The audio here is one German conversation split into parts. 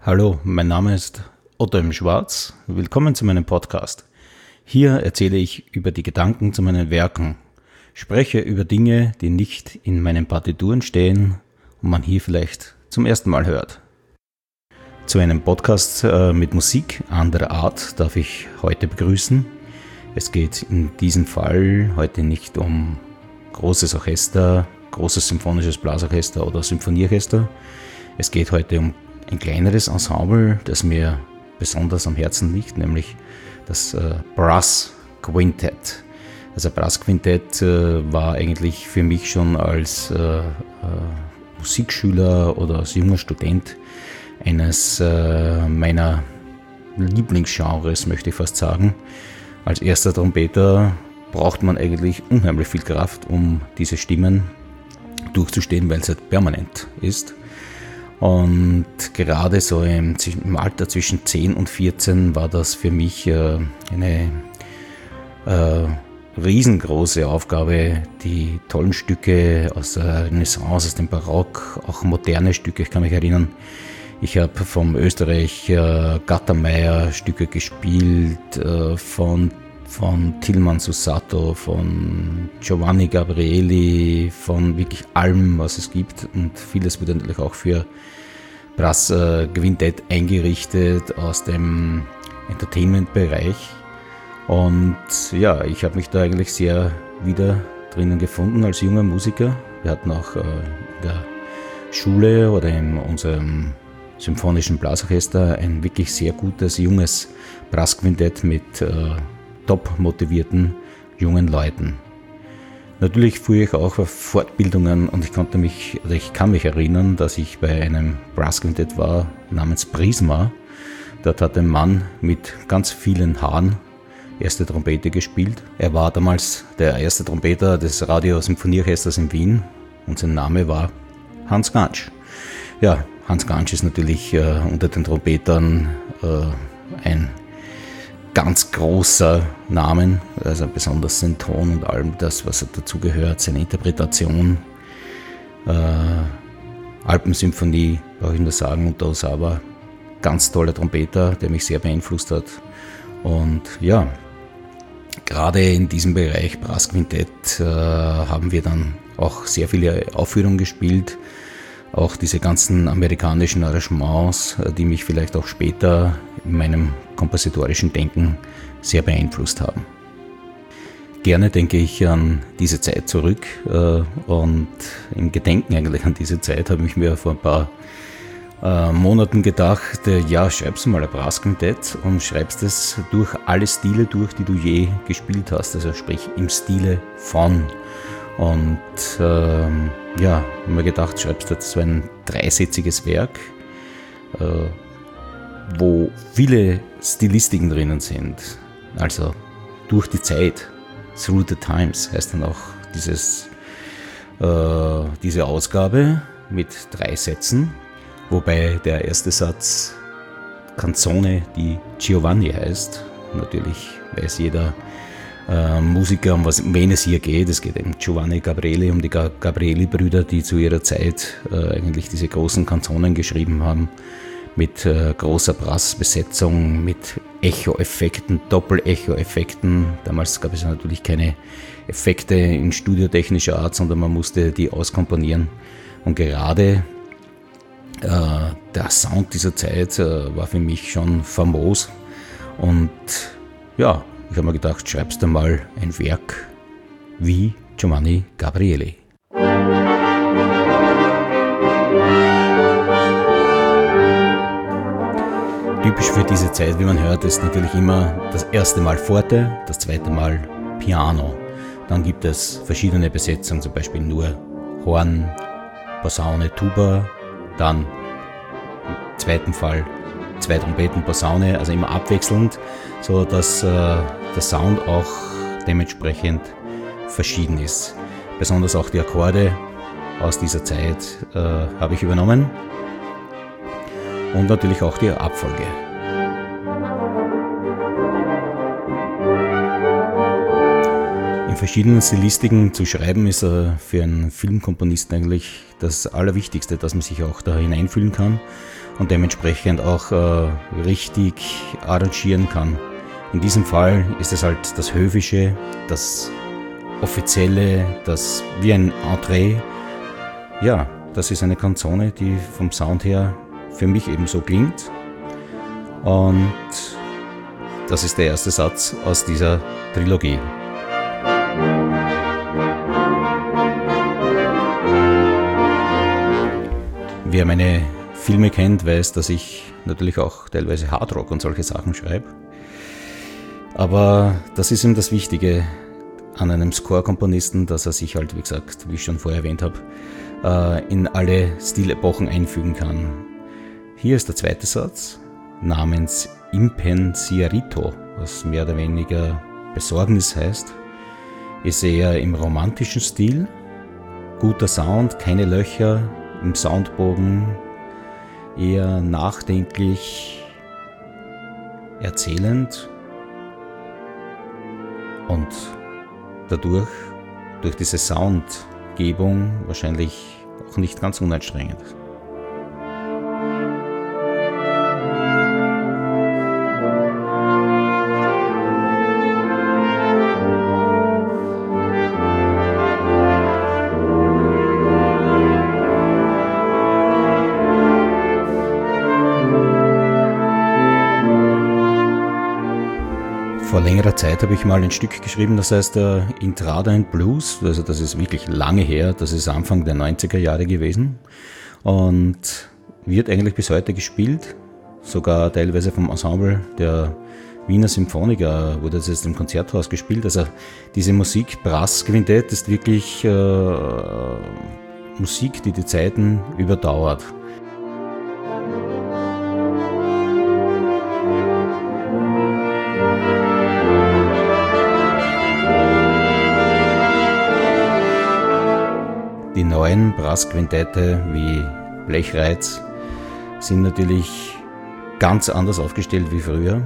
Hallo, mein Name ist Otto M. Schwarz. Willkommen zu meinem Podcast. Hier erzähle ich über die Gedanken zu meinen Werken, spreche über Dinge, die nicht in meinen Partituren stehen und man hier vielleicht zum ersten Mal hört. Zu einem Podcast mit Musik anderer Art darf ich heute begrüßen. Es geht in diesem Fall heute nicht um großes Orchester, großes symphonisches Blasorchester oder Symphonieorchester. Es geht heute um ein kleineres Ensemble, das mir besonders am Herzen liegt, nämlich das Brass Quintett. Also Brass Quintett war eigentlich für mich schon als Musikschüler oder als junger Student eines meiner Lieblingsgenres, möchte ich fast sagen. Als erster Trompeter braucht man eigentlich unheimlich viel Kraft, um diese Stimmen durchzustehen, weil es halt permanent ist. Und gerade so im Alter zwischen 10 und 14 war das für mich eine riesengroße Aufgabe, die tollen Stücke aus der Renaissance, aus dem Barock, auch moderne Stücke, ich kann mich erinnern. Ich habe vom Österreicher Gattermeier Stücke gespielt, von Tilman Susato, von Giovanni Gabrieli, von wirklich allem, was es gibt, und vieles wurde natürlich auch für Brass Quintett eingerichtet aus dem Entertainment-Bereich. Und ja, ich habe mich da eigentlich sehr wieder drinnen gefunden als junger Musiker. Wir hatten auch in der Schule oder in unserem symphonischen Blasorchester ein wirklich sehr gutes, junges Brassquintett mit top motivierten jungen Leuten. Natürlich fuhr ich auch auf Fortbildungen und ich kann mich erinnern, dass ich bei einem Brassquintett war namens Prisma. Dort hat ein Mann mit ganz vielen Haaren erste Trompete gespielt. Er war damals der erste Trompeter des Radio-Symphonieorchesters in Wien und sein Name war Hans Gantsch. Ja, Hans Gantsch ist natürlich unter den Trompetern ein ganz großer Namen, also besonders sein Ton und allem das, was dazu gehört, seine Interpretation, Alpensymphonie, brauche ich nur sagen, und Osawa, ganz toller Trompeter, der mich sehr beeinflusst hat. Und ja, gerade in diesem Bereich Brassquintett haben wir dann auch sehr viele Aufführungen gespielt, auch diese ganzen amerikanischen Arrangements, die mich vielleicht auch später in meinem kompositorischen Denken sehr beeinflusst haben. Gerne denke ich an diese Zeit zurück und im Gedenken eigentlich an diese Zeit habe ich mir vor ein paar Monaten gedacht, ja, schreibst du mal ein Brassquintett und schreibst es durch alle Stile durch, die du je gespielt hast, also sprich im Stile von. Und ja, habe mir gedacht, schreibst du jetzt so ein dreisätziges Werk, wo viele Stilistiken drinnen sind. Also durch die Zeit, through the times heißt dann auch diese Ausgabe mit 3 Sätzen, wobei der erste Satz Canzone di Giovanni heißt. Natürlich weiß jeder Musiker, um wen es hier geht. Es geht um Giovanni Gabrieli, um die Gabrieli-Brüder, die zu ihrer Zeit eigentlich diese großen Kanzonen geschrieben haben, mit großer Brassbesetzung, mit Echo-Effekten, Doppel-Echo-Effekten. Damals gab es natürlich keine Effekte in studiotechnischer Art, sondern man musste die auskomponieren. Und gerade der Sound dieser Zeit war für mich schon famos. Und ja, ich habe mir gedacht, schreibst du mal ein Werk wie Giovanni Gabrieli. Typisch für diese Zeit, wie man hört, ist natürlich immer das erste Mal Forte, das zweite Mal Piano. Dann gibt es verschiedene Besetzungen, zum Beispiel nur Horn, Posaune, Tuba, dann im zweiten Fall 2 Trompeten, Posaune, also immer abwechselnd, so dass der Sound auch dementsprechend verschieden ist. Besonders auch die Akkorde aus dieser Zeit habe ich übernommen und natürlich auch die Abfolge. In verschiedenen Stilistiken zu schreiben ist für einen Filmkomponisten eigentlich das Allerwichtigste, dass man sich auch da hineinfühlen kann und dementsprechend auch richtig arrangieren kann. In diesem Fall ist es halt das Höfische, das Offizielle, das wie ein Entree. Ja, das ist eine Canzone, die vom Sound her für mich eben so klingt. Und das ist der erste Satz aus dieser Trilogie. Wer meine Filme kennt, weiß, dass ich natürlich auch teilweise Hardrock und solche Sachen schreibe. Aber das ist eben das Wichtige an einem Score-Komponisten, dass er sich halt, wie gesagt, wie ich schon vorher erwähnt habe, in alle Stilepochen einfügen kann. Hier ist der zweite Satz namens Impensierito, was mehr oder weniger Besorgnis heißt, ist eher im romantischen Stil, guter Sound, keine Löcher im Soundbogen, eher nachdenklich, erzählend und dadurch, durch diese Soundgebung wahrscheinlich auch nicht ganz unanstrengend. Vor längerer Zeit habe ich mal ein Stück geschrieben, das heißt Intrada and Blues, also das ist wirklich lange her, das ist Anfang der 90er Jahre gewesen und wird eigentlich bis heute gespielt, sogar teilweise vom Ensemble der Wiener Symphoniker wurde das jetzt im Konzerthaus gespielt, also diese Musik, Brassquintett ist wirklich Musik, die die Zeiten überdauert. Die neuen Brassquintette wie Blechreiz sind natürlich ganz anders aufgestellt wie früher.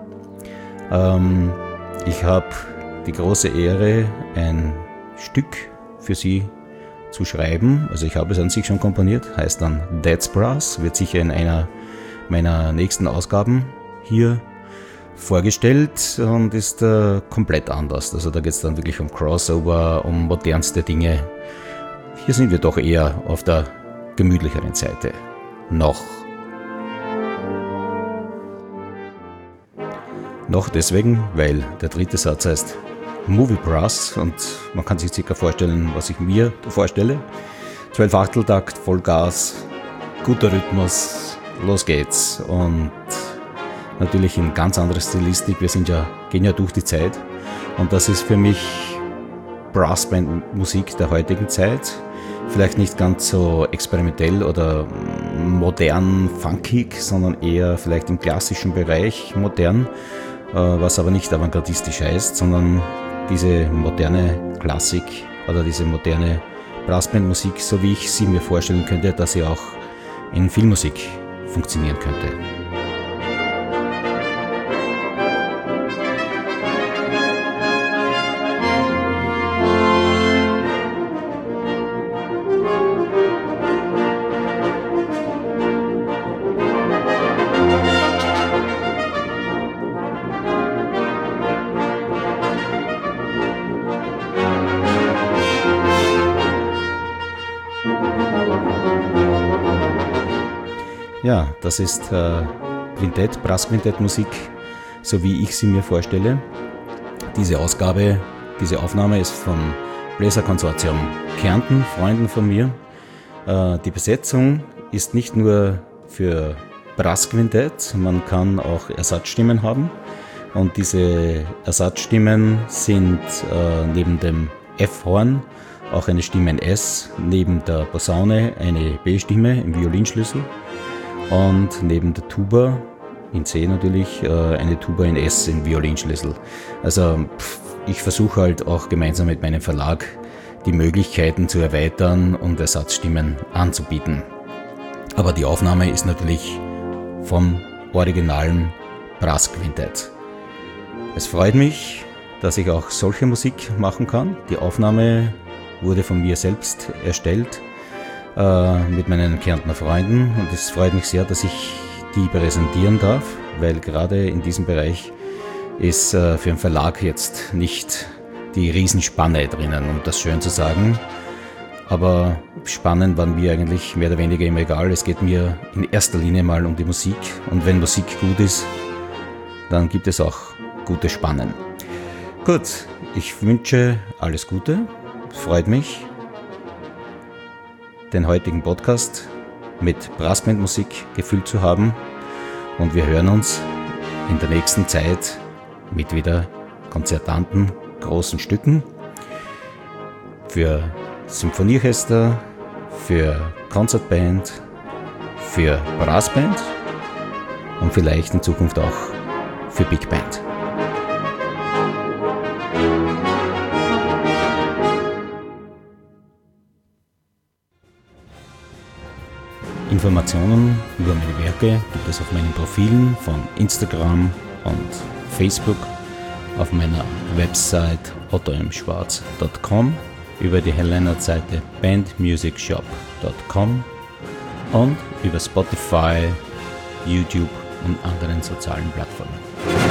Ich habe die große Ehre, ein Stück für sie zu schreiben. Also ich habe es an sich schon komponiert, heißt dann That's Brass, wird sicher in einer meiner nächsten Ausgaben hier vorgestellt und ist komplett anders. Also da geht es dann wirklich um Crossover, um modernste Dinge. Hier sind wir doch eher auf der gemütlicheren Seite. Noch. Noch deswegen, weil der dritte Satz heißt Movie Brass und man kann sich circa vorstellen, was ich mir vorstelle. 12-Achteltakt, Vollgas, guter Rhythmus, los geht's. Und natürlich in ganz anderer Stilistik, wir gehen ja durch die Zeit und das ist für mich Brassband-Musik der heutigen Zeit. Vielleicht nicht ganz so experimentell oder modern, funkig, sondern eher vielleicht im klassischen Bereich modern, was aber nicht avantgardistisch heißt, sondern diese moderne Klassik oder diese moderne Brassbandmusik, so wie ich sie mir vorstellen könnte, dass sie auch in Filmmusik funktionieren könnte. Ja, das ist Quintett, Brassquintett-Musik, so wie ich sie mir vorstelle. Diese Aufnahme ist vom Bläserkonsortium Kärnten, Freunden von mir. Die Besetzung ist nicht nur für Brassquintett, man kann auch Ersatzstimmen haben. Und diese Ersatzstimmen sind neben dem F-Horn auch eine Stimme in S, neben der Posaune eine B-Stimme im Violinschlüssel. Und neben der Tuba, in C natürlich, eine Tuba in S im Violinschlüssel. Also ich versuche halt auch gemeinsam mit meinem Verlag die Möglichkeiten zu erweitern und Ersatzstimmen anzubieten. Aber die Aufnahme ist natürlich vom originalen Brassquintett. Es freut mich, dass ich auch solche Musik machen kann. Die Aufnahme wurde von mir selbst erstellt mit meinen Kärntner Freunden und es freut mich sehr, dass ich die präsentieren darf, weil gerade in diesem Bereich ist für einen Verlag jetzt nicht die Riesenspanne drinnen, um das schön zu sagen. Aber spannend waren mir eigentlich mehr oder weniger immer egal. Es geht mir in erster Linie mal um die Musik und wenn Musik gut ist, dann gibt es auch gute Spannen. Gut, ich wünsche alles Gute, freut mich, den heutigen Podcast mit Brassbandmusik gefüllt zu haben und wir hören uns in der nächsten Zeit mit wieder konzertanten großen Stücken für Symphonieorchester, für Konzertband, für Brassband und vielleicht in Zukunft auch für Big Band. Informationen über meine Werke gibt es auf meinen Profilen von Instagram und Facebook, auf meiner Website ottomschwarz.com, über die Headliner-Seite bandmusicshop.com und über Spotify, YouTube und anderen sozialen Plattformen.